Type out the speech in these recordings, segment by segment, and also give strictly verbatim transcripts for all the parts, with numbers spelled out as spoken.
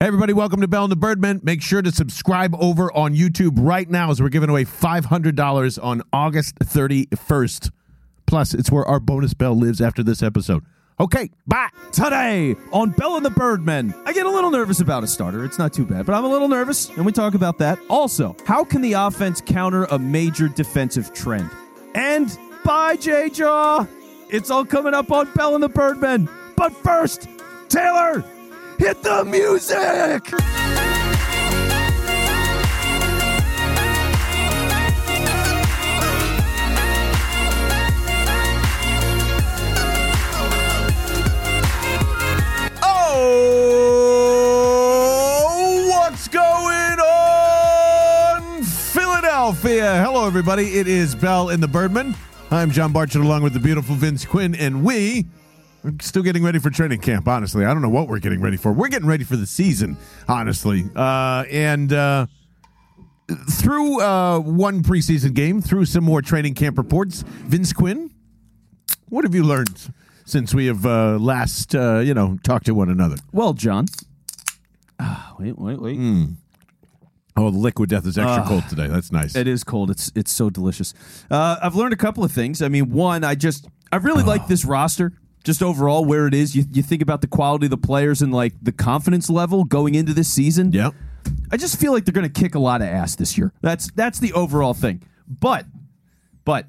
Hey, everybody, welcome to Bell and the Birdmen. Make sure to subscribe over on YouTube right now as we're giving away five hundred dollars on August thirty-first. Plus, it's where our bonus bell lives after this episode. Okay, bye. Today on Bell and the Birdmen, I get a little nervous about a starter. It's not too bad, but I'm a little nervous, and we talk about that. Also, how can the offense counter a major defensive trend? And bye, J-Jaw. It's all coming up on Bell and the Birdmen. But first, Taylor, hit the music! Oh, what's going on, Philadelphia? Hello, everybody. It is Bell and the Birdmen. I'm John Barchett along with the beautiful Vince Quinn, and we... We're still getting ready for training camp, honestly. I don't know what we're getting ready for. We're getting ready for the season, honestly. Uh, and uh, through uh, one preseason game, through some more training camp reports, Vince Quinn, what have you learned since we have uh, last, uh, you know, talked to one another? Well, John. Uh, wait, wait, wait. Mm. Oh, the liquid death is extra uh, cold today. That's nice. It is cold. It's it's so delicious. Uh, I've learned a couple of things. I mean, one, I just, I really oh. like this roster. Just overall, where it is, you, you think about the quality of the players and like the confidence level going into this season. Yeah, I just feel like they're going to kick a lot of ass this year. That's that's the overall thing. But, but,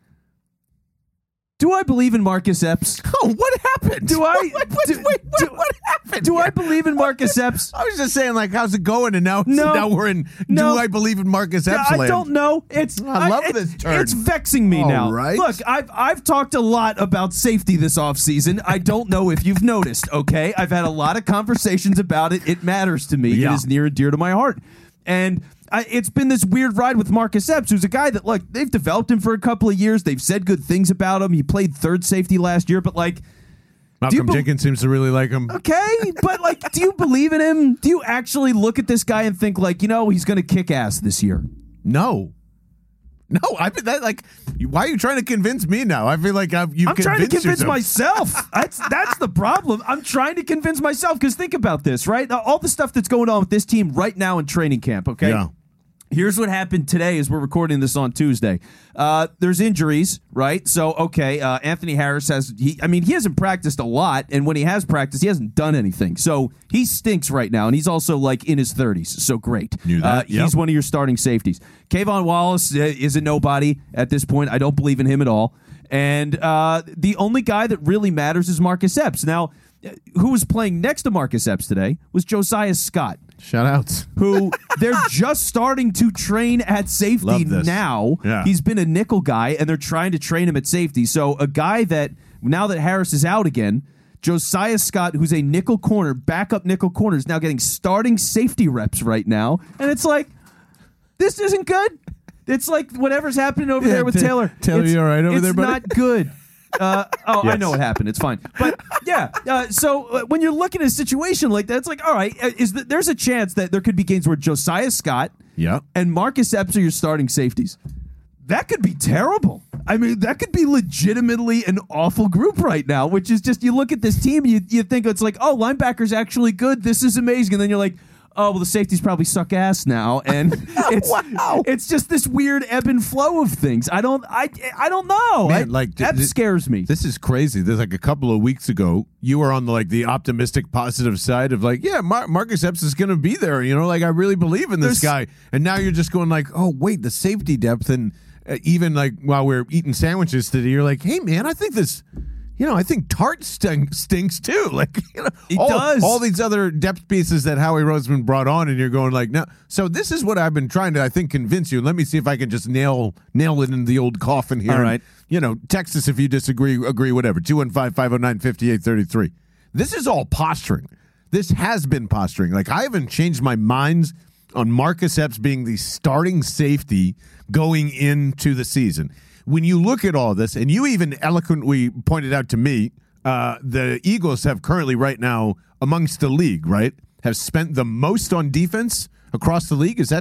do I believe in Marcus Epps? Oh, what happened? Do I? Wait, wait, do, wait, do, what, what happened? Do I believe in Marcus Epps? I was just saying, like, how's it going? And now, no, now we're in. No, do I believe in Marcus Epps? I land? don't know. It's I love I, this turn. It's vexing me All now. Right. Look, I've I've talked a lot about safety this offseason. I don't know if you've noticed. Okay, I've had a lot of conversations about it. It matters to me. Yeah. It is near and dear to my heart, and. I, it's been this weird ride with Marcus Epps, who's a guy that, look, they've developed him for a couple of years. They've said good things about him. He played third safety last year, but, like... Malcolm be- Jenkins seems to really like him. Okay, but, like, do you believe in him? Do you actually look at this guy and think, like, you know, he's going to kick ass this year? No. No, I mean, that, like, why are you trying to convince me now? I feel like I've, you've I'm convinced trying to convince yourself. myself. That's that's the problem. I'm trying to convince myself, because think about this, right? All the stuff that's going on with this team right now in training camp, okay? Yeah. Here's what happened today as we're recording this on Tuesday. Uh, there's injuries, right? So, okay, uh, Anthony Harris has, he, I mean, he hasn't practiced a lot, and when he has practiced, he hasn't done anything. So he stinks right now, and he's also, like, in his thirties, so great. Knew that. Uh, Yep. He's one of your starting safeties. Kayvon Wallace is a nobody at this point. I don't believe in him at all. And uh, the only guy that really matters is Marcus Epps. Now, who was playing next to Marcus Epps today was Josiah Scott. Shout outs. Who they're just starting to train at safety now. Yeah. He's been a nickel guy, and they're trying to train him at safety. So a guy that, now that Harris is out again, Josiah Scott, who's a nickel corner, backup nickel corner, is now getting starting safety reps right now. And it's like, this isn't good. It's like whatever's happening over Yeah, there with t- Taylor. Taylor, it's, you all right over it's there, buddy? not good. Uh, oh, Yes. I know what happened. It's fine. But, yeah, uh, so uh, when you're looking at a situation like that, it's like, all right, uh, is the, there's a chance that there could be games where Josiah Scott Yep. and Marcus Epps are your starting safeties. That could be terrible. I mean, that could be legitimately an awful group right now, which is just, you look at this team, you, you think it's like, oh, linebacker's actually good. This is amazing. And then you're like, oh, well, the safeties probably suck ass now, and it's Wow. it's just this weird ebb and flow of things. I don't I I don't know. Man, I, like, that th- scares me. This is crazy. There's like a couple of weeks ago, you were on the like the optimistic, positive side of like, yeah, Mar- Marcus Epps is going to be there. You know, like I really believe in this There's- guy. And now you're just going like, oh wait, the safety depth, and uh, even like while we're eating sandwiches today, you're like, hey man, I think this. You know, I think Tart stink, stinks too. Like, you know, He all, does. all these other depth pieces that Howie Roseman brought on, and you're going like, no. So this is what I've been trying to, I think, convince you. Let me see if I can just nail nail it in the old coffin here. All right. And, you know, text us if you disagree, agree, whatever. two one five, five oh nine, five eight three three. This is all posturing. This has been posturing. Like, I haven't changed my mind on Marcus Epps being the starting safety going into the season. When you look at all this, and you even eloquently pointed out to me, uh, the Eagles have currently right now amongst the league, right, have spent the most on defense across the league. Is that true?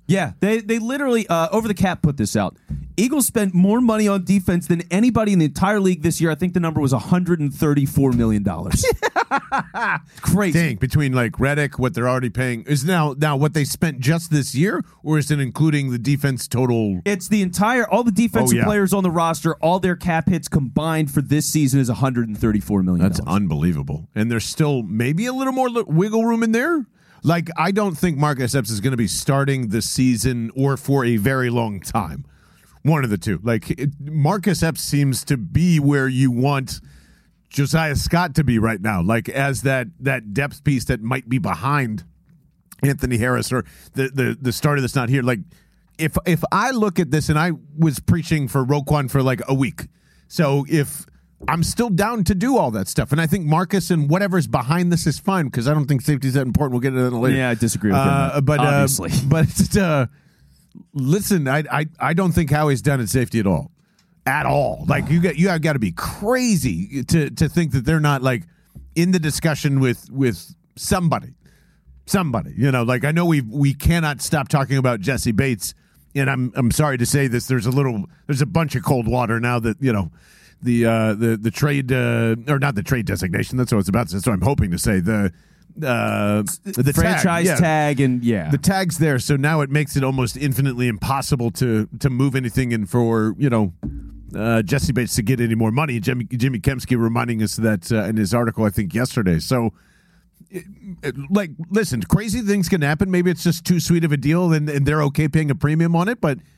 Yeah, they they literally, uh, Over the Cap put this out. Eagles spent more money on defense than anybody in the entire league this year. I think the number was one hundred thirty-four million dollars. Crazy. Dang, between like Reddick, what they're already paying, is now now what they spent just this year, or is it including the defense total? It's the entire, all the defensive Oh, yeah. players on the roster, all their cap hits combined for this season is one hundred thirty-four million dollars. That's unbelievable. And there's still maybe a little more li- wiggle room in there. Like, I don't think Marcus Epps is going to be starting the season or for a very long time. One of the two. Like, it, Marcus Epps seems to be where you want Josiah Scott to be right now, like as that that depth piece that might be behind Anthony Harris or the the the starter that's not here. Like, if if I look at this, and I was preaching for Roquan for like a week, so if I'm still down to do all that stuff, and I think Marcus and whatever's behind this is fine because I don't think safety's that important. We'll get into that later. Yeah, I disagree with uh, him, but obviously. Uh, but uh, listen, I, I I don't think Howie's done at safety at all. At all, like you got you have got to be crazy to to think that they're not like in the discussion with with somebody, somebody. You know, like I know we we cannot stop talking about Jesse Bates, and I'm I'm sorry to say this. There's a little there's a bunch of cold water now that you know the uh, the the trade uh, or not the trade designation. That's what it's about. That's what I'm hoping to say. The uh, the franchise tag, yeah. tag and yeah, the tag's there. So now it makes it almost infinitely impossible to to move anything in for you know. Uh, Jesse Bates to get any more money. Jimmy, Jimmy Kempski reminding us that uh, in his article, I think yesterday. So, it, it, like, listen, crazy things can happen. Maybe it's just too sweet of a deal, and, and they're okay paying a premium on it. But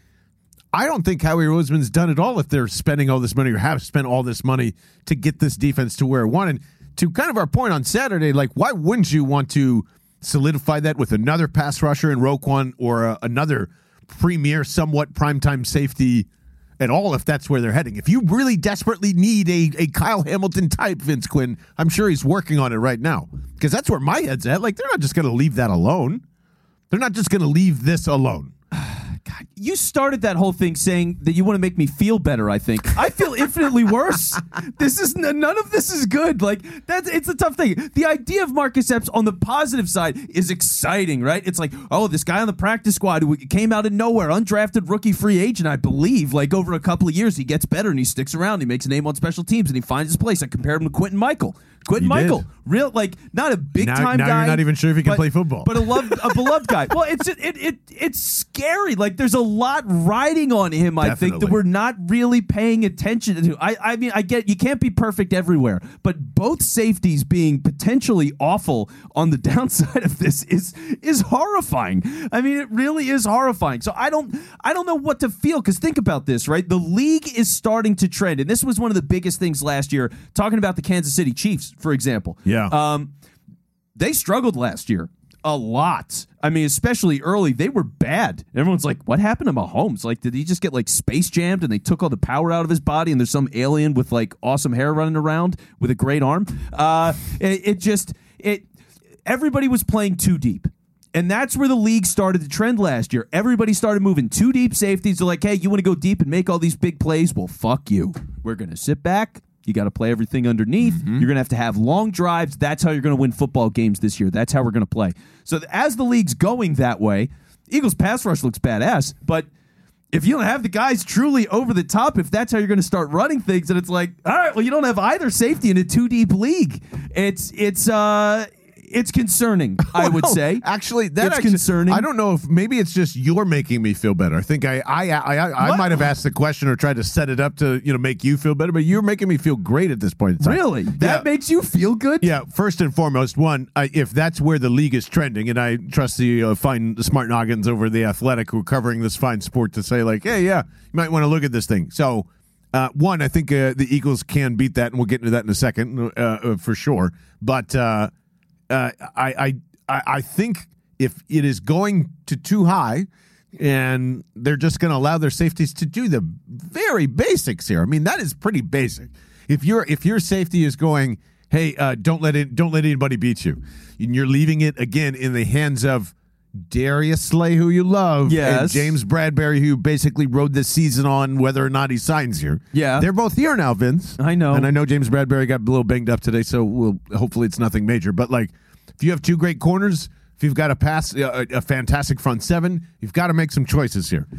I don't think Howie Roseman's done it all if they're spending all this money or have spent all this money to get this defense to where it wanted. To kind of our point on Saturday, like, why wouldn't you want to solidify that with another pass rusher in Roquan or uh, another premier, somewhat primetime safety at all, if that's where they're heading? If you really desperately need a, a Kyle Hamilton type, Vince Quinn, I'm sure he's working on it right now. Because that's where my head's at. Like, they're not just going to leave that alone. They're not just going to leave this alone. God, you started that whole thing saying that you want to make me feel better. I think I feel infinitely worse. This is none of this is good. Like that's it's a tough thing. The idea of Marcus Epps on the positive side is exciting, right? It's like, oh, this guy on the practice squad who came out of nowhere, undrafted rookie free agent, I believe. Like over a couple of years, he gets better and he sticks around. He makes a name on special teams and he finds his place. I compared him to Quentin Michael. Quentin You Michael, did. real like not a big Now- time now guy. you're not even sure if he can but- play football. but a loved, a beloved guy. Well, it's it, it it's scary. Like there's a lot riding on him. I think that Definitely. we're not really paying attention to. I I mean, I get you can't be perfect everywhere, but both safeties being potentially awful on the downside of this is is horrifying. I mean, it really is horrifying. So I don't I don't know what to feel because think about this, right? The league is starting to trend, and this was one of the biggest things last year. Talking about the Kansas City Chiefs, for example. Yeah. Um, they struggled last year a lot. I mean, especially early, they were bad. Everyone's like, what happened to Mahomes? Like, did he just get like space jammed and they took all the power out of his body and there's some alien with like awesome hair running around with a great arm? Uh, it, it just, it, everybody was playing too deep. And that's where the league started to trend last year. Everybody started moving too deep safeties. They're like, hey, you want to go deep and make all these big plays? Well, fuck you. We're going to sit back. You got to play everything underneath. Mm-hmm. You're going to have to have long drives. That's how you're going to win football games this year. That's how we're going to play. So as the league's going that way, Eagles pass rush looks badass. But if you don't have the guys truly over the top, if that's how you're going to start running things, then it's like, all right, well, you don't have either safety in a two-deep league. It's it's uh it's concerning, I would Well, say. Actually, that It's actually, concerning. I don't know if maybe it's just you're making me feel better. I think I I I, I, I What? might have asked the question or tried to set it up to you know make you feel better, but you're making me feel great at this point in time. Really? That Yeah. makes you feel good? Yeah, first and foremost, one, I, if that's where the league is trending, and I trust the uh, fine the smart noggins over the Athletic who are covering this fine sport to say like, hey, yeah, you might want to look at this thing. So, uh, one, I think uh, the Eagles can beat that, and we'll get into that in a second uh, uh, for sure. But uh, uh, I, I I think if it is going to too high, and they're just going to allow their safeties to do the very basics here. I mean, that is pretty basic. If your if your safety is going, hey, uh, don't let it, don't let anybody beat you, and you're leaving it again in the hands of Darius Slay, who you love, Yes. and James Bradbury, who basically rode this season on whether or not he signs here. Yeah. They're both here now, Vince. I know. And I know James Bradbury got a little banged up today, so we'll hopefully it's nothing major. But like, if you have two great corners, if you've got a pass, a, a fantastic front seven, you've got to make some choices here.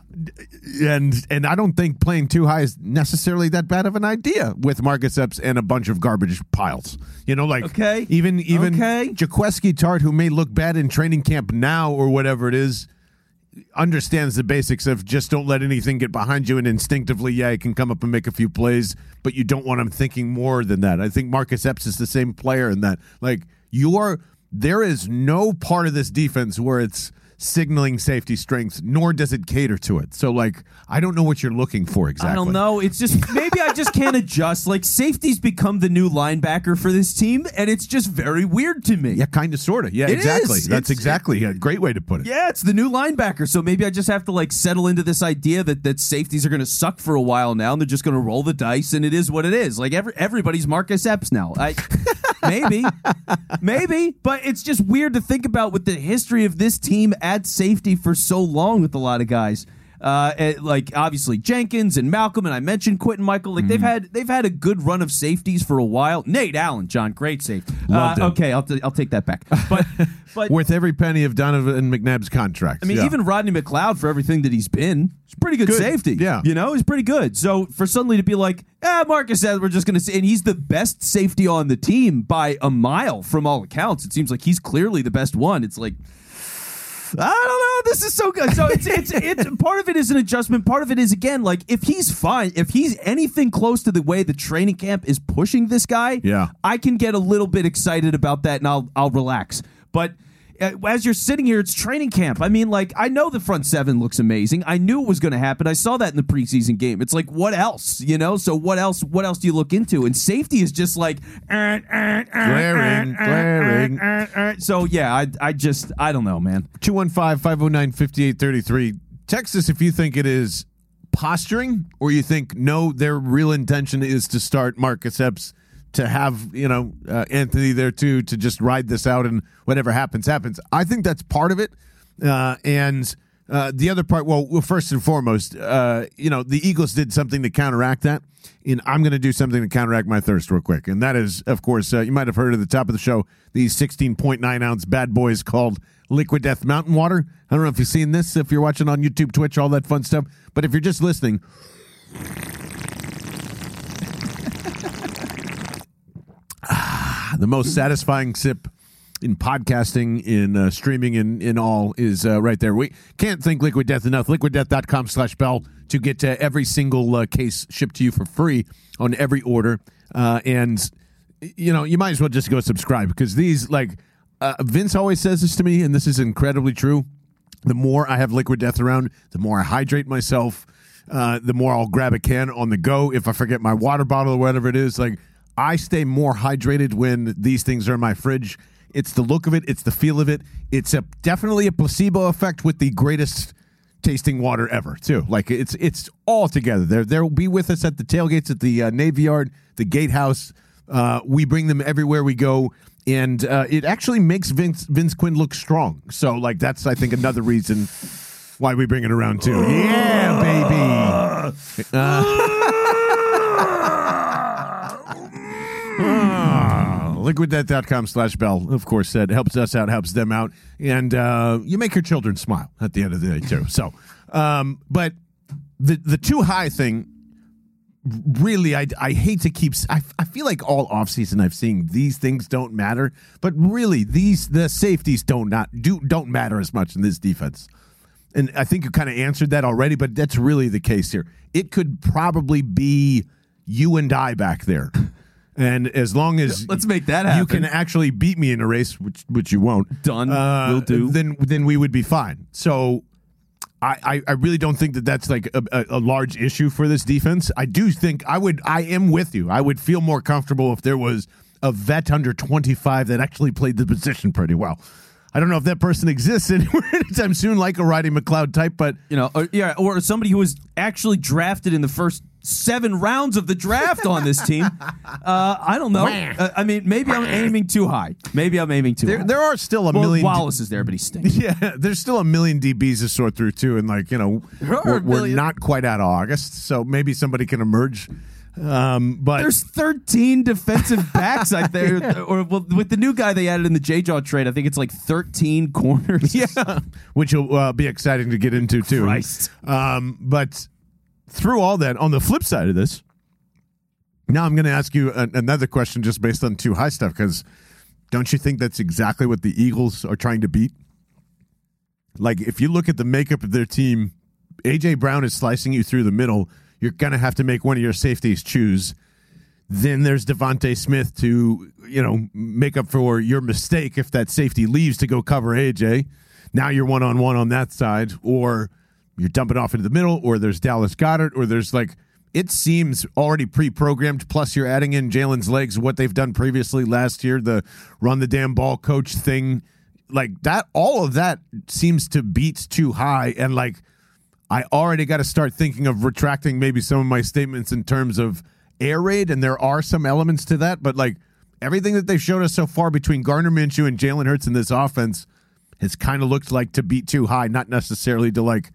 And and I don't think playing too high is necessarily that bad of an idea with Marcus Epps and a bunch of garbage piles. You know, like okay. even even okay. Jaqueski Tart, who may look bad in training camp now or whatever it is, understands the basics of just don't let anything get behind you, and instinctively, yeah, he can come up and make a few plays, but you don't want him thinking more than that. I think Marcus Epps is the same player in that. Like, you're, there is no part of this defense where it's signaling safety strength, nor does it cater to it. So, like, I don't know what you're looking for exactly. I don't know. It's just, maybe I just can't adjust. Like, safety's become the new linebacker for this team, and it's just very weird to me. Yeah, kind of, sort of. Yeah, it exactly. Is. That's it's, exactly a great way to put it. Yeah, it's the new linebacker. So maybe I just have to, like, settle into this idea that, that safeties are going to suck for a while now, and they're just going to roll the dice, and it is what it is. Like, every, everybody's Marcus Epps now. I... Maybe, maybe, but it's just weird to think about with the history of this team at safety for so long with a lot of guys. Uh, it, like obviously Jenkins and Malcolm, and I mentioned Quentin Michael. Like mm. they've had they've had a good run of safeties for a while. Nate Allen, John, great safety. Uh, okay, I'll t- I'll take that back. But but worth every penny of Donovan McNabb's contract. I mean, yeah. even Rodney McLeod, for everything that he's been, he's pretty good, good safety. Yeah, you know, he's pretty good. So for suddenly to be like, ah, Marcus said we're just going to say, and he's the best safety on the team by a mile from all accounts. It seems like he's clearly the best one. It's like, I don't know. This is so good. So it's it's it's part of it is an adjustment. Part of it is, again, like if he's fine, if he's anything close to the way the training camp is pushing this guy, yeah, I can get a little bit excited about that, and I'll I'll relax. But as you're sitting here, it's training camp. I mean, like, I know the front seven looks amazing. I knew it was going to happen. I saw that in the preseason game. It's like, what else? You know? So what else? What else do you look into? And safety is just like uh, uh, uh, glaring, uh, glaring. Uh, uh, uh. So yeah, I I just I don't know, man. two one five, five oh nine, five eight three three. Text us if you think it is posturing, or you think no, their real intention is to start Marcus Epps, to have, you know, uh, Anthony there too, to just ride this out and whatever happens, happens. I think that's part of it. Uh, and uh, the other part, well, well first and foremost, uh, you know, the Eagles did something to counteract that. And I'm going to do something to counteract my thirst real quick. And that is, of course, uh, you might have heard at the top of the show, these sixteen point nine ounce bad boys called Liquid Death Mountain Water. I don't know if you've seen this, if you're watching on YouTube, Twitch, all that fun stuff. But if you're just listening, the most satisfying sip in podcasting, in uh, streaming, in, in all is uh, right there. We can't thank Liquid Death enough. liquid death dot com slash bell to get uh, every single uh, case shipped to you for free on every order. Uh, and, you know, you might as well just go subscribe, because these, like, uh, Vince always says this to me, and this is incredibly true. The more I have Liquid Death around, the more I hydrate myself, uh, the more I'll grab a can on the go if I forget my water bottle or whatever it is. Like, I stay more hydrated when these things are in my fridge. It's the look of it. It's the feel of it. It's a definitely a placebo effect with the greatest tasting water ever, too. Like, it's it's all together. They're, they'll be with us at the tailgates at the uh, Navy Yard, the Gatehouse. Uh, we bring them everywhere we go, and uh, it actually makes Vince, Vince Quinn look strong. So, like, that's, I think, another reason why we bring it around, too. Yeah, baby! Uh, Uh, liquid death dot com slash bell, of course, that helps us out, helps them out, and uh, you make your children smile at the end of the day, too. So, um, but the the too high thing, really, I, I hate to keep, I, I feel like all offseason I've seen these things don't matter, but really, these the safeties don't not do don't matter as much in this defense. And I think you kind of answered that already, but that's really the case here. It could probably be you and I back there. And as long as let's make that happen, you can actually beat me in a race, which which you won't. Done. Uh, Will do. Then then we would be fine. So I, I, I really don't think that that's like a, a, a large issue for this defense. I do think I would. I am with you. I would feel more comfortable if there was a vet under twenty-five that actually played the position pretty well. I don't know if that person exists anywhere anytime soon, like a Rodney McLeod type, but you know, or, yeah, or somebody who was actually drafted in the first seven rounds of the draft on this team. Uh, I don't know. Uh, I mean, maybe I'm aiming too high. Maybe I'm aiming too there, high. There are still a well, million. Wallace is there, but he stinks. Yeah, there's still a million D Bs to sort through too, and like you know, we're, we're not quite out of August, so maybe somebody can emerge Um, but there's thirteen defensive backs out there, or well, with the new guy they added in the J-Jaw trade, I think it's like thirteen corners. Yeah, which will uh, be exciting to get into too. Christ. Um, but through all that, on the flip side of this, now I'm going to ask you a, another question just based on too high stuff, because don't you think that's exactly what the Eagles are trying to beat? Like, if you look at the makeup of their team, A J. Brown is slicing you through the middle. You're going to have to make one of your safeties choose. Then there's Devontae Smith to, you know, make up for your mistake if that safety leaves to go cover A J. Now you're one-on-one on that side, or you're dumping off into the middle, or there's Dallas Goedert, or there's like, it seems already pre-programmed, plus you're adding in Jalen's legs, what they've done previously last year, the run the damn ball coach thing. Like that, all of that seems to beat too high, and like, I already got to start thinking of retracting maybe some of my statements in terms of air raid, and there are some elements to that, but like everything that they've showed us so far between Gardner Minshew and Jalen Hurts in this offense has kind of looked like to beat too high, not necessarily to like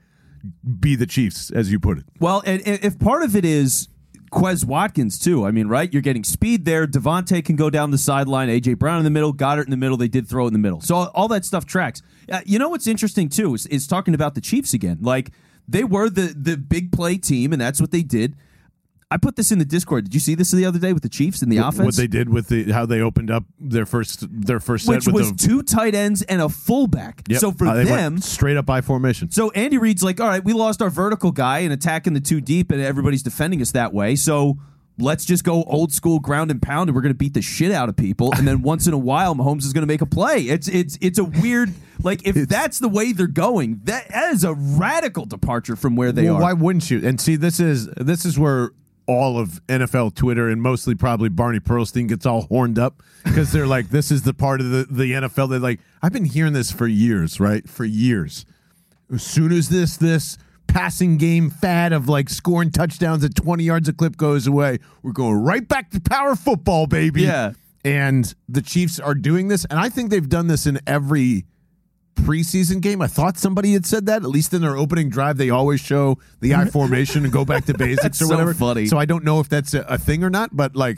be the Chiefs, as you put it. Well, and, and if part of it is Quez Watkins too, I mean, right? You're getting speed there. Devontae can go down the sideline. A J. Brown in the middle. Goddard in the middle. They did throw it in the middle. So all, all that stuff tracks. Uh, you know what's interesting too is, is talking about the Chiefs again. Like, they were the the big play team, and that's what they did. I put this in the Discord. Did you see this the other day with the Chiefs in the what, offense? What they did with the how they opened up their first their first set, which with was the, two tight ends and a fullback. Yep. So for uh, they them, went straight up by formation. So Andy Reid's like, all right, we lost our vertical guy and attacking the two deep, and everybody's defending us that way. So let's just go old school ground and pound, and we're going to beat the shit out of people. And then once in a while, Mahomes is going to make a play. It's it's it's a weird, like, if It's, that's the way they're going, that, that is a radical departure from where they well, are. Why wouldn't you? And see, this is this is where all of N F L Twitter and mostly probably Barney Pearlstein gets all horned up, because they're like, this is the part of the, the N F L. They're like, I've been hearing this for years, right? For years. As soon as this this passing game fad of like scoring touchdowns at twenty yards a clip goes away, we're going right back to power football, baby. Yeah. And the Chiefs are doing this, and I think they've done this in every preseason game. I thought somebody had said that, at least in their opening drive. They always show the I formation and go back to basics or so whatever. Funny. So I don't know if that's a, a thing or not, but like,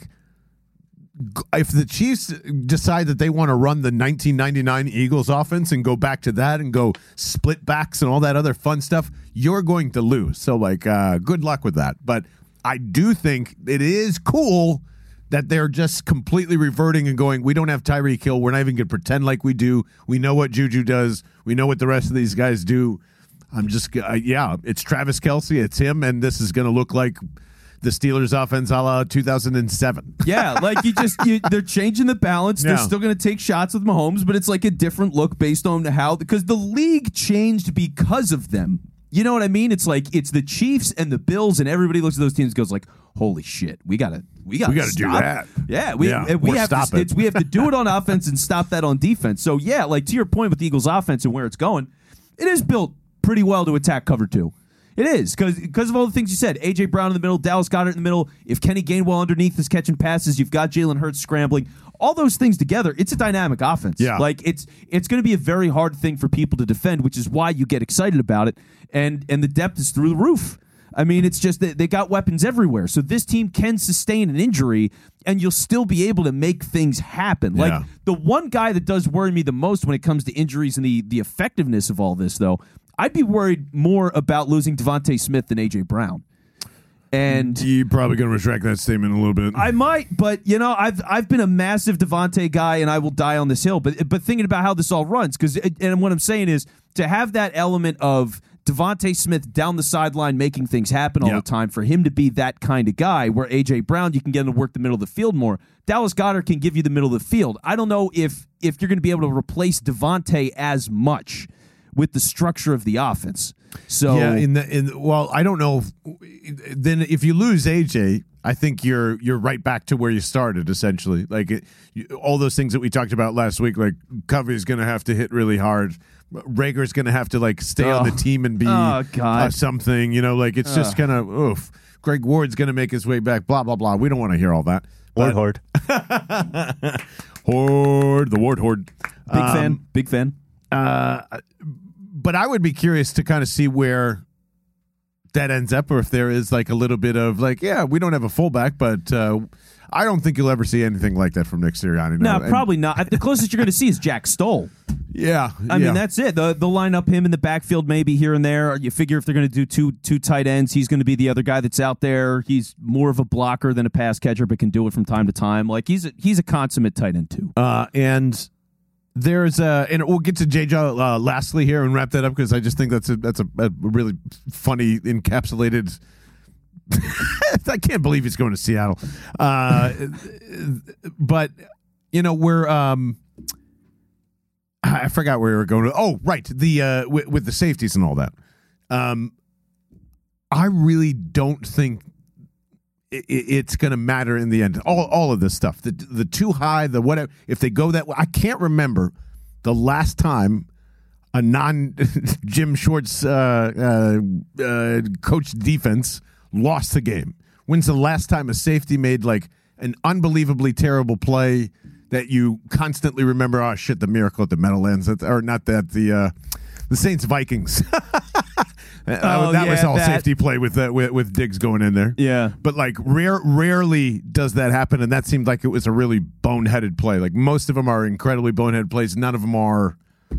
if the Chiefs decide that they want to run the nineteen ninety-nine Eagles offense and go back to that and go split backs and all that other fun stuff, you're going to lose. So like, uh, good luck with that. But I do think it is cool that they're just completely reverting and going, we don't have Tyreek Hill. We're not even going to pretend like we do. We know what Juju does. We know what the rest of these guys do. I'm just, uh, yeah, it's Travis Kelce. It's him. And this is going to look like the Steelers offense a la two thousand seven. Yeah, like you just, you, they're changing the balance. They're Yeah. still going to take shots with Mahomes, but it's like a different look based on how, because the league changed because of them. You know what I mean? It's like, it's the Chiefs and the Bills, and everybody looks at those teams and goes like, holy shit, we got to, we got We gotta to do that. Yeah, we, Yeah, we or have stop to, it. It's, we have to do it on offense and stop that on defense. So yeah, like to your point with the Eagles offense and where it's going, it is built pretty well to attack cover two. It is, because of all the things you said. A J. Brown in the middle, Dallas Goedert in the middle. If Kenny Gainwell underneath is catching passes, you've got Jalen Hurts scrambling. All those things together, it's a dynamic offense. Yeah. Like, it's it's going to be a very hard thing for people to defend, which is why you get excited about it. And and the depth is through the roof. I mean, it's just that they got weapons everywhere. So this team can sustain an injury, and you'll still be able to make things happen. Like, Yeah. the one guy that does worry me the most when it comes to injuries and the, the effectiveness of all this, though, I'd be worried more about losing Devontae Smith than A J. Brown. And You're probably going to retract that statement a little bit. I might, but you know, I've I've been a massive Devontae guy, and I will die on this hill. But but thinking about how this all runs, because and what I'm saying is to have that element of Devontae Smith down the sideline making things happen all Yep. the time, for him to be that kind of guy, where A J. Brown, you can get him to work the middle of the field more. Dallas Goedert can give you the middle of the field. I don't know if if you're going to be able to replace Devontae as much with the structure of the offense. So yeah, in the in well, I don't know. If, then if you lose A J, I think you're you're right back to where you started essentially. Like it, you, all those things that we talked about last week. Like Covey's going to have to hit really hard. Rager's going to have to like stay Oh. on the team and be Oh, God. uh, something. You know, like it's just kind of oof. Greg Ward's going to make his way back. Blah blah blah. We don't want to hear all that. Ward horde. Horde, the Ward horde. big Um, fan, big fan. Uh, but I would be curious to kind of see where that ends up, or if there is like a little bit of like, yeah, we don't have a fullback, but uh, I don't think you'll ever see anything like that from Nick Sirianni. No, no probably not. The closest you're going to see is Jack Stoll. Yeah, I yeah. mean, that's it. They'll, they'll line up him in the backfield maybe here and there. You figure if they're going to do two two tight ends, he's going to be the other guy that's out there. He's more of a blocker than a pass catcher, but can do it from time to time. Like, he's a, he's a consummate tight end, too. Uh, and there's uh, and we'll get to J-Jaw uh, lastly here and wrap that up because I just think that's a that's a, a really funny encapsulated. I can't believe he's going to Seattle. Uh, but you know we're. Um, I forgot where we were going to. Oh, right. The uh, with, with the safeties and all that. Um, I really don't think it, it's going to matter in the end. All all of this stuff, the the too high, the whatever. If they go that way, I can't remember the last time a non Jim Schwartz uh, uh, uh, coached defense lost the game. When's the last time a safety made like an unbelievably terrible play that you constantly remember? Oh shit, the miracle at the Meadowlands, or not that the uh, the Saints Vikings. Oh, that yeah, was all that. safety play with, uh, with with Diggs going in there. Yeah, but like rare, rarely does that happen, and that seemed like it was a really boneheaded play. Like most of them are incredibly boneheaded plays. None of them are.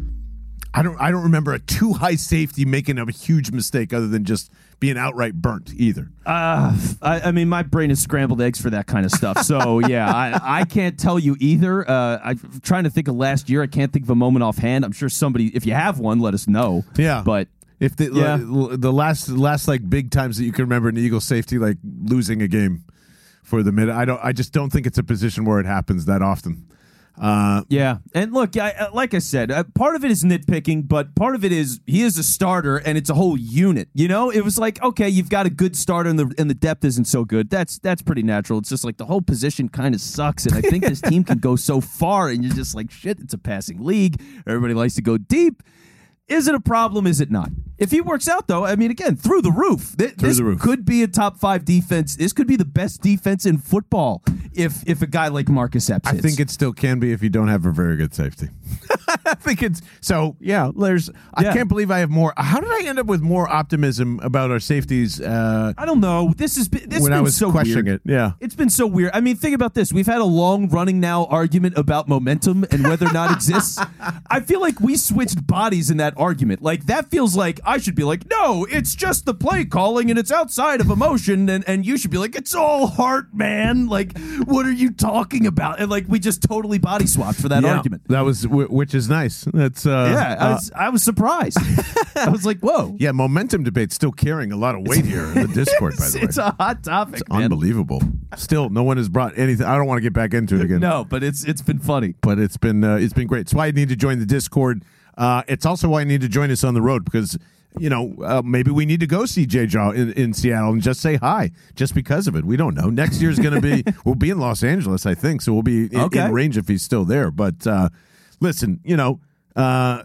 I don't. I don't remember a too high safety making a huge mistake other than just being outright burnt either. Uh, I, I mean, my brain is scrambled eggs for that kind of stuff. So yeah, I, I can't tell you either. Uh, I'm trying to think of last year. I can't think of a moment offhand. I'm sure somebody, if you have one, let us know. Yeah, but if the yeah. the, the last last like big times that you can remember in the Eagles safety, like losing a game for the mid, I don't. I just don't think it's a position where it happens that often. Uh, yeah, and look, I, like I said, uh, part of it is nitpicking, but part of it is he is a starter, and it's a whole unit. You know, it was like, okay, you've got a good starter, and the and the depth isn't so good. That's that's pretty natural. It's just like the whole position kind of sucks, and I think this team can go so far, and you're just like, shit, it's a passing league. Everybody likes to go deep. Is it a problem? Is it not? If he works out, though, I mean, again, through the roof. Th- through this the roof. could be a top five defense. This could be the best defense in football if if a guy like Marcus Epps I hits. think it still can be if you don't have a very good safety. I think it's so. Yeah, there's. I Yeah. can't believe I have more. How did I end up with more optimism about our safeties? Uh, I don't know. This has been this when been I was so questioning weird. it, yeah. It's been so weird. I mean, think about this. We've had a long running now argument about momentum and whether or not it exists. I feel like we switched bodies in that argument. Like that feels like I should be like, no, it's just the play calling and it's outside of emotion, and, and you should be like, it's all heart, man. Like, what are you talking about? And like we just totally body swapped for that Yeah, argument. That was which is nice. That's uh, Yeah, I uh, was I was surprised. I was like, whoa. yeah. Momentum debate's still carrying a lot of weight here in the Discord. By the way, It's a hot topic, man. unbelievable. Still, no one has brought anything. I don't want to get back into it again. No, but it's it's been funny. But it's been uh, it's been great. It's why you need to join the Discord. Uh, it's also why you need to join us on the road because you know uh, maybe we need to go see J-Jaw in, in Seattle and just say hi just because of it. We don't know. Next year's going to be we'll be in Los Angeles, I think, so we'll be in, Okay. in range if he's still there. But uh, listen, you know. Uh,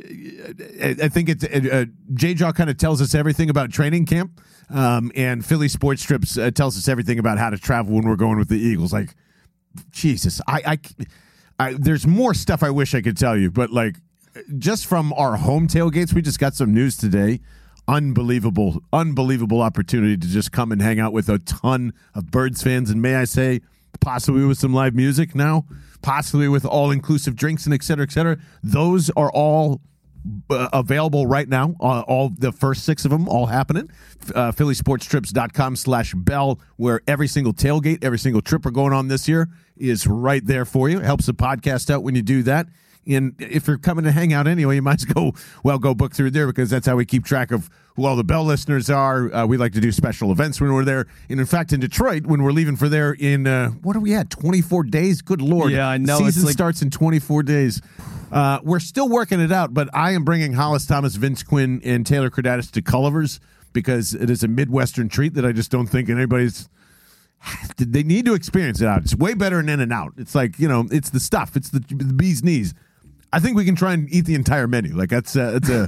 I, I think it's uh, J-Jaw kind of tells us everything about training camp, um, and Philly Sports Strips uh, tells us everything about how to travel when we're going with the Eagles. Like, Jesus, I, I, I, there's more stuff I wish I could tell you, but like, just from our home tailgates, we just got some news today. Unbelievable, unbelievable opportunity to just come and hang out with a ton of Birds fans, and may I say, possibly with some live music now, possibly with all-inclusive drinks and et cetera, et cetera. Those are all uh, available right now. Uh, all the first six of them all happening. Uh, Philly Sports Trips dot com slash bell, where every single tailgate, every single trip we're going on this year is right there for you. It helps the podcast out when you do that. And if you're coming to hang out anyway, you might as go, well, go book through there because that's how we keep track of who all the Bell listeners are. Uh, we like to do special events when we're there. And in fact, in Detroit, when we're leaving for there in, uh, what are we at, twenty-four days? Good Lord. Yeah, I know. The It's season like- starts in twenty-four days. Uh, we're still working it out, but I am bringing Hollis Thomas, Vince Quinn, and Taylor Cradatis to Culliver's because it is a Midwestern treat that I just don't think anybody's... They need to experience it out. It's way better than In-N-Out. It's like, you know, it's the stuff. It's the, the bee's knees. I think we can try and eat the entire menu. Like that's uh, it's a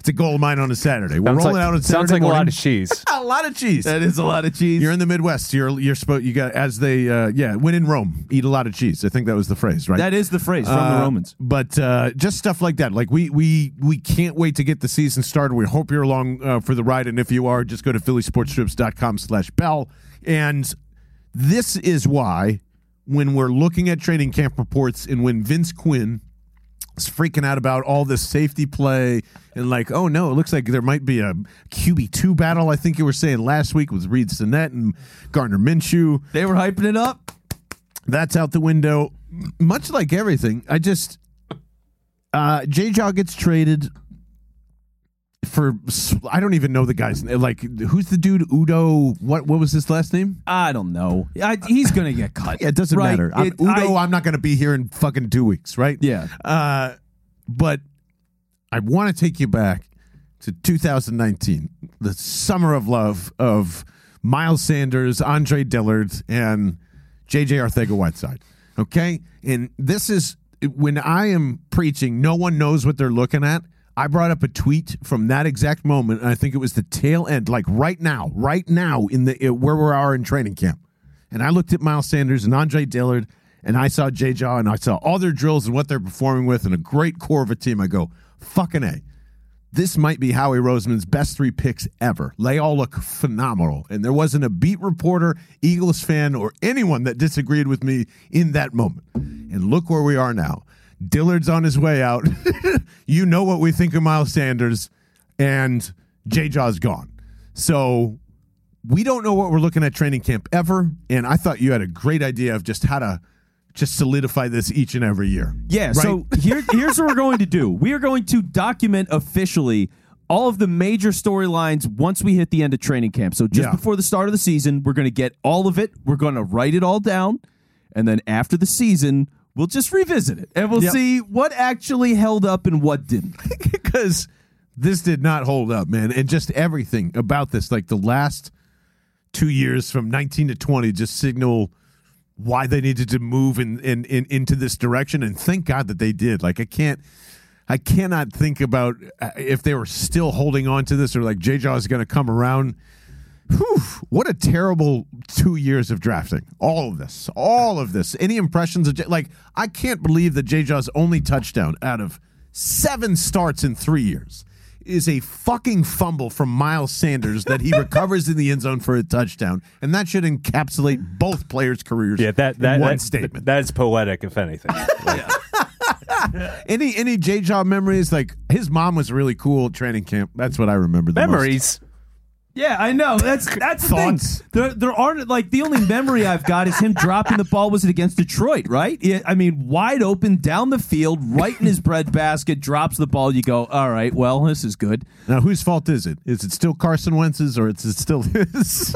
It's a goal of mine on a Saturday. We're Sounds rolling like, out on Saturday Sounds like morning. a lot of cheese. A lot of cheese. That is a lot of cheese. You're in the Midwest. You're you're supposed you got as they uh, yeah when in Rome, eat a lot of cheese. I think that was the phrase, right? That is the phrase from Uh, the Romans. But uh, just stuff like that. Like we we we can't wait to get the season started. We hope you're along uh, for the ride, and if you are, just go to philly sports strips dot com slash bell. And this is why when we're looking at training camp reports and when Vince Quinn is freaking out about all this safety play and like, oh no, it looks like there might be a Q B two battle. I think you were saying last week with Reed Sinnett and Gardner Minshew. They were hyping it up. That's out the window. Much like everything, I just uh, J-Jaw gets traded for I don't even know the guy's name. Like, who's the dude? Udo. What? What was his last name? I don't know. I, he's going to get cut. Yeah, it doesn't right? matter. I'm, It- Udo. I- I'm not going to be here in fucking two weeks, right? Yeah. Uh, but I want to take you back to two thousand nineteen, the summer of love of Miles Sanders, Andre Dillard, and J J Arcega-Whiteside. Okay? And this is when I am preaching, no one knows what they're looking at. I brought up a tweet from that exact moment, and I think it was the tail end, like right now, right now in the where we are in training camp. And I looked at Miles Sanders and Andre Dillard, and I saw J-Jaw, and I saw all their drills and what they're performing with, and a great core of a team. I go, fucking A. This might be Howie Roseman's best three picks ever. They all look phenomenal. And there wasn't a beat reporter, Eagles fan, or anyone that disagreed with me in that moment. And look where we are now. Dillard's on his way out. You know what we think of Miles Sanders, and J-Jaw's gone. So we don't know what we're looking at training camp ever, and I thought you had a great idea of just how to just solidify this each and every year. Yeah, right? so here, here's what we're going to do. We are going to document officially all of the major storylines once we hit the end of training camp. So just Yeah. before the start of the season, we're going to get all of it. We're going to write it all down, and then after the season, we'll just revisit it, and we'll Yep. see what actually held up and what didn't. Because this did not hold up, man. And just everything about this, like the last two years from nineteen to twenty, just signal why they needed to move in, in, in into this direction. And thank God that they did. Like, I can't, I cannot think about if they were still holding on to this or like J-Jaw is going to come around. Whew, what a terrible two years of drafting. All of this, all of this. Any impressions of J- like? I can't believe that J-Jaw's only touchdown out of seven starts in three years is a fucking fumble from Miles Sanders that he recovers in the end zone for a touchdown, and that should encapsulate both players' careers. Yeah, that that in one that, statement. That is poetic, if anything. Like, any any J-Jaw memories? Like his mom was really cool at training camp. That's what I remember. The most. memories. Yeah, I know. That's that's the thing. Thoughts? There, there aren't like the only memory I've got is him dropping the ball. Was it against Detroit? Right? Yeah, I mean, wide open down the field, right in his breadbasket, drops the ball. You go, all right, well, this is good. Now, whose fault is it? Is it still Carson Wentz's or is it still his?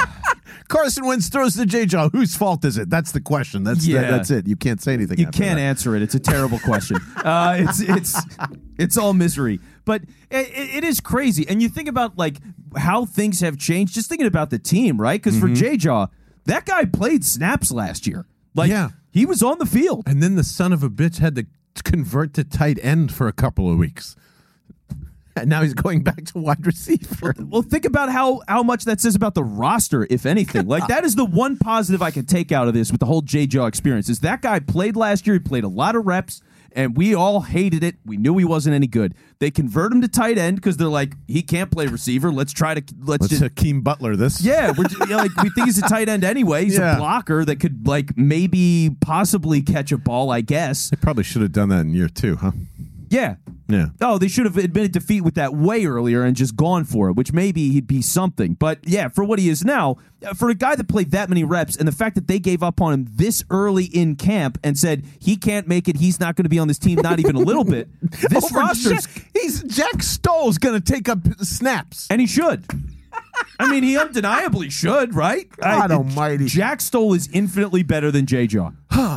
Carson Wentz throws to J-Jaw. Whose fault is it? That's the question. That's Yeah. that, that's it. You can't say anything. You after can't that. answer it. It's a terrible question. Uh, it's it's it's all misery. But it, it is crazy. And you think about like how things have changed. Just thinking about the team, right? Because Mm-hmm. for J-Jaw, that guy played snaps last year. Like Yeah. he was on the field. And then the son of a bitch had to convert to tight end for a couple of weeks. And now he's going back to wide receiver. Well, think about how how much that says about the roster, if anything. Like that is the one positive I can take out of this with the whole J-Jaw experience. Is that guy played last year? He played a lot of reps, and we all hated it. We knew he wasn't any good. They convert him to tight end because they're like, he can't play receiver. Let's try to let's, Let's just Hakeem Butler this. yeah. We're just, yeah, like we think he's a tight end anyway. He's Yeah. a blocker that could like maybe possibly catch a ball. I guess. They probably should have done that in year two, huh? Yeah. Yeah. Oh, they should have admitted defeat with that way earlier and just gone for it, which maybe he'd be something. But yeah, for what he is now, for a guy that played that many reps and the fact that they gave up on him this early in camp and said he can't make it, he's not going to be on this team, not even a little bit. This Over roster, Jack, he's Jack Stoll's going to take up snaps. and he should. I mean, he undeniably should, right? God I- almighty. Jack Stoll is infinitely better than J-Jaw.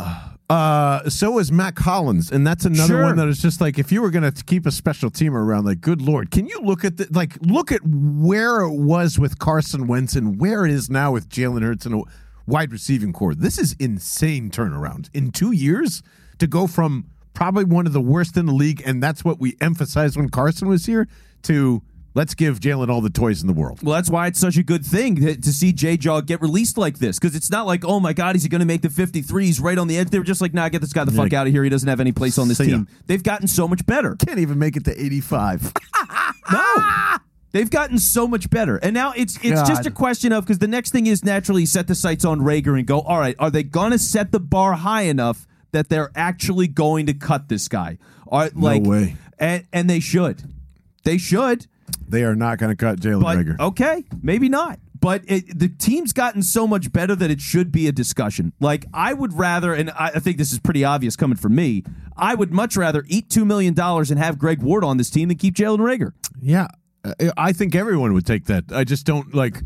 Uh, so is Mac Hollins, and that's another Sure. one that is just like if you were going to keep a special teamer around, like, good Lord, can you look at the like look at where it was with Carson Wentz and where it is now with Jalen Hurts and a wide receiving core? This is insane turnaround in two years to go from probably one of the worst in the league, and that's what we emphasized when Carson was here, to let's give Jalen all the toys in the world. Well, that's why it's such a good thing to, to see J-Jaw get released like this, because it's not like, oh, my God, is he going to make the fifty-three? He's right on the edge. They were just like, nah, get this guy the fuck Yeah. out of here. He doesn't have any place on this See ya. team. They've gotten so much better. Can't even make it to eighty-five. No. They've gotten so much better. And now it's it's God. just a question of, because the next thing is naturally set the sights on Rager and go, all right, are they going to set the bar high enough that they're actually going to cut this guy? Are, like, way. And, and they should. They should. They are not going to cut Jalen But, Reagor. okay, maybe not. But it, the team's gotten so much better that it should be a discussion. Like, I would rather, and I, I think this is pretty obvious coming from me, I would much rather eat two million dollars and have Greg Ward on this team than keep Jalen Reagor. Yeah, uh, I think everyone would take that. I just don't, like,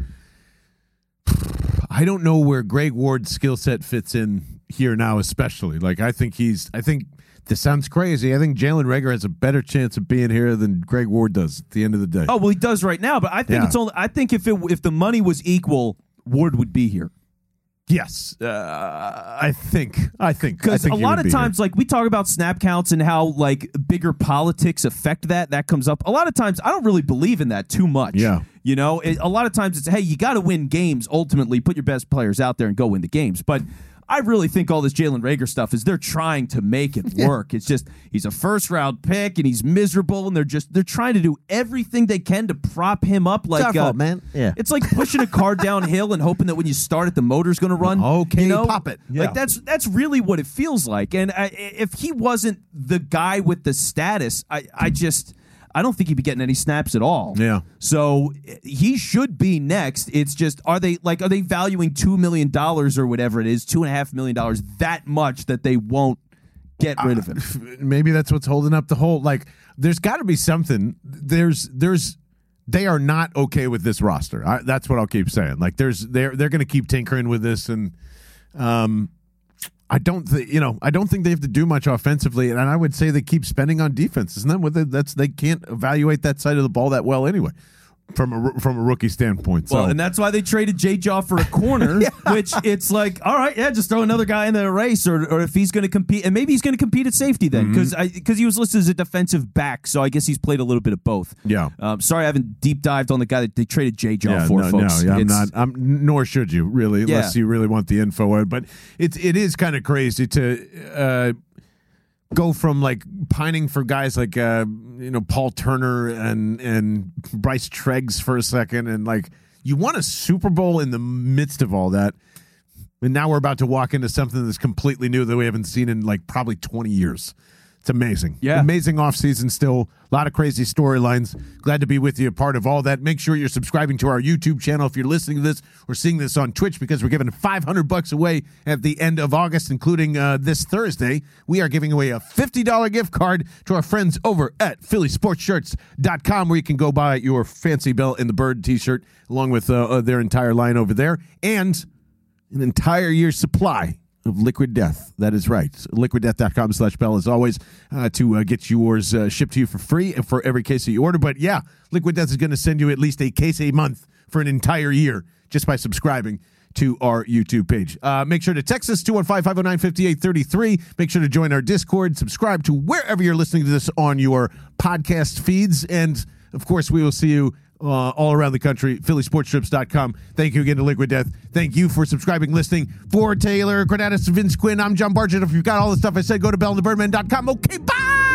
I don't know where Greg Ward's skill set fits in here now, especially. Like, I think he's, I think, this sounds crazy. I think Jalen Reagor has a better chance of being here than Greg Ward does at the end of the day. Oh, well, he does right now, but I think Yeah. it's only, I think if it if the money was equal, Ward would be here. Yes, uh, I think. I think. I Because think a he lot would of be times, here. like, we talk about snap counts and how, like, bigger politics affect that. That comes up. A lot of times, I don't really believe in that too much. Yeah. You know, it, a lot of times it's, hey, you got to win games. Ultimately, put your best players out there and go win the games. But I really think all this Jalen Reagor stuff is they're trying to make it work. It's just he's a first round pick and he's miserable, and they're just they're trying to do everything they can to prop him up. Like, our uh, fault, man. Yeah. it's like pushing a car downhill and hoping that when you start it, the motor's going to run. Okay, you know? pop it. Yeah. Like that's that's really what it feels like. And I, if he wasn't the guy with the status, I I just. I don't think he'd be getting any snaps at all. Yeah. So he should be next. It's just, are they like, are they valuing two million dollars or whatever it is, two and a half million dollars that much that they won't get rid of him? Maybe that's what's holding up the whole. Like, there's got to be something. There's, there's, they are not okay with this roster. I, that's what I'll keep saying. Like, there's, they're, they're going to keep tinkering with this, and, um, I don't think you know. I don't think they have to do much offensively, and I would say they keep spending on defense. Isn't that what they, that's? They can't evaluate that side of the ball that well anyway, from a from a rookie standpoint. So. Well, and that's why they traded J-Jaw for a corner, yeah. Which it's like, all right, yeah, just throw another guy in the race, or or if he's going to compete, and maybe he's going to compete at safety then, because mm-hmm. because he was listed as a defensive back, so I guess he's played a little bit of both. Yeah. Um, sorry, I haven't deep dived on the guy that they traded J-Jaw yeah, for, no, folks. No, yeah, I'm it's, not. I'm, nor should you really, unless Yeah. you really want the info. But it's it is kind of crazy to. Uh, go from like pining for guys like uh, you know Paul Turner and and Bryce Treggs for a second, and like you won a Super Bowl in the midst of all that, and now we're about to walk into something that's completely new that we haven't seen in like probably twenty years. It's amazing. Yeah. Amazing offseason still. A lot of crazy storylines. Glad to be with you, a part of all that. Make sure you're subscribing to our YouTube channel if you're listening to this or seeing this on Twitch, because we're giving five hundred bucks away at the end of August, including uh, this Thursday. We are giving away a fifty dollars gift card to our friends over at Philly Sports Shirts dot com, where you can go buy your fancy Bell and the Bird t-shirt along with uh, uh, their entire line over there, and an entire year's supply of Liquid Death. That is right. liquid death dot com slash bell as always uh, to uh, get yours uh, shipped to you for free for every case that you order. But yeah, Liquid Death is going to send you at least a case a month for an entire year just by subscribing to our YouTube page. Uh, make sure to text us two one five, five oh nine, five eight three three. Make sure to join our Discord. Subscribe to wherever you're listening to this on your podcast feeds. And of course, we will see you Uh, all around the country, Philly Sports Strips dot com. Thank you again to Liquid Death. Thank you for subscribing, listening. For Taylor Granatis, Vince Quinn, I'm John Bargett. If you've got all the stuff I said, go to bell and the birdman dot com. Okay, bye!